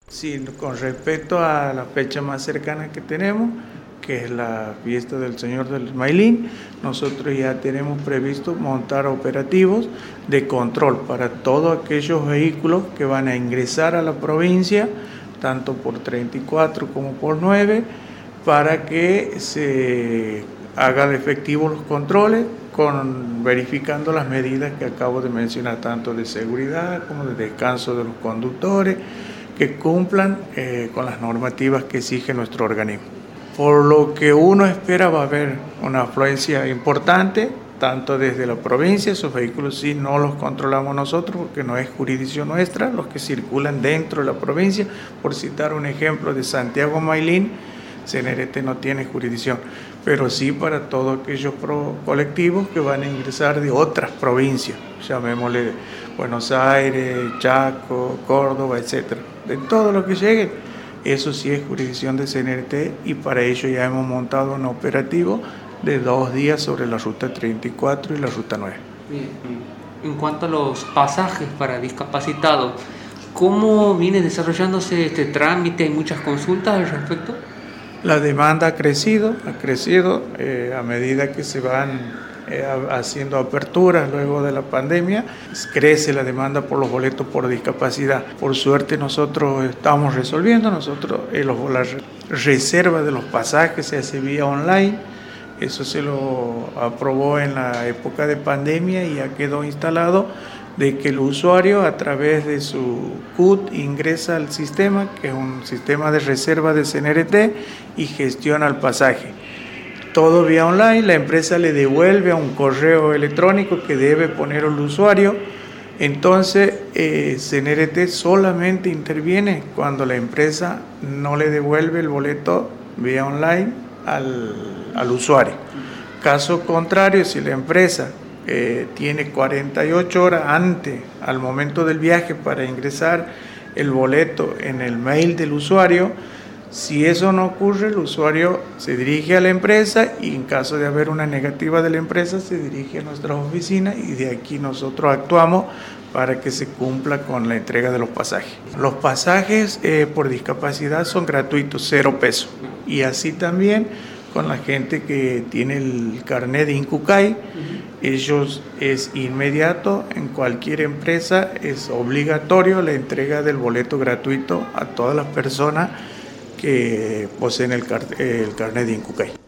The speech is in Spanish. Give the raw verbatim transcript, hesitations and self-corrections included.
Sí, con respecto a la fecha más cercana que tenemos, que es la fiesta del Señor del Mailín, nosotros ya tenemos previsto montar operativos de control para todos aquellos vehículos que van a ingresar a la provincia, tanto por treinta y cuatro como por nueve, para que se hagan efectivos los controles, con, verificando las medidas que acabo de mencionar, tanto de seguridad como de descanso de los conductores, que cumplan eh, con las normativas que exige nuestro organismo. Por lo que uno espera va a haber una afluencia importante, tanto desde la provincia. Esos vehículos sí no los controlamos nosotros porque no es jurisdicción nuestra, los que circulan dentro de la provincia. Por citar un ejemplo de Santiago Mailín, C N R T no tiene jurisdicción, pero sí para todos aquellos pro colectivos que van a ingresar de otras provincias, llamémosle Buenos Aires, Chaco, Córdoba, etcétera. De todo lo que llegue, eso sí es jurisdicción de C N R T, y para ello ya hemos montado un operativo de dos días sobre la ruta treinta y cuatro y la ruta nueve. Bien. En cuanto a los pasajes para discapacitados, ¿cómo viene desarrollándose este trámite? ¿Hay muchas consultas al respecto? La demanda ha crecido, ha crecido eh, a medida que se van eh, haciendo aperturas luego de la pandemia, crece la demanda por los boletos por discapacidad. Por suerte nosotros estamos resolviendo, nosotros eh, los, la reserva de los pasajes se hace vía online, eso se lo aprobó en la época de pandemia y ya quedó instalado, de que el usuario a través de su C U T ingresa al sistema, que es un sistema de reserva de C N R T, y gestiona el pasaje. Todo vía online, la empresa le devuelve a un correo electrónico que debe poner el usuario. Entonces eh, C N R T solamente interviene cuando la empresa no le devuelve el boleto vía online al, al usuario. Caso contrario, si la empresa Eh, tiene cuarenta y ocho horas antes, al momento del viaje, para ingresar el boleto en el mail del usuario. Si eso no ocurre, el usuario se dirige a la empresa y en caso de haber una negativa de la empresa se dirige a nuestras oficinas y de aquí nosotros actuamos para que se cumpla con la entrega de los pasajes. Los pasajes eh, por discapacidad son gratuitos, cero pesos, y así también con la gente que tiene el carnet de INCUCAI. Ellos es inmediato, en cualquier empresa es obligatorio la entrega del boleto gratuito a todas las personas que poseen el, car el carnet de INCUCAI.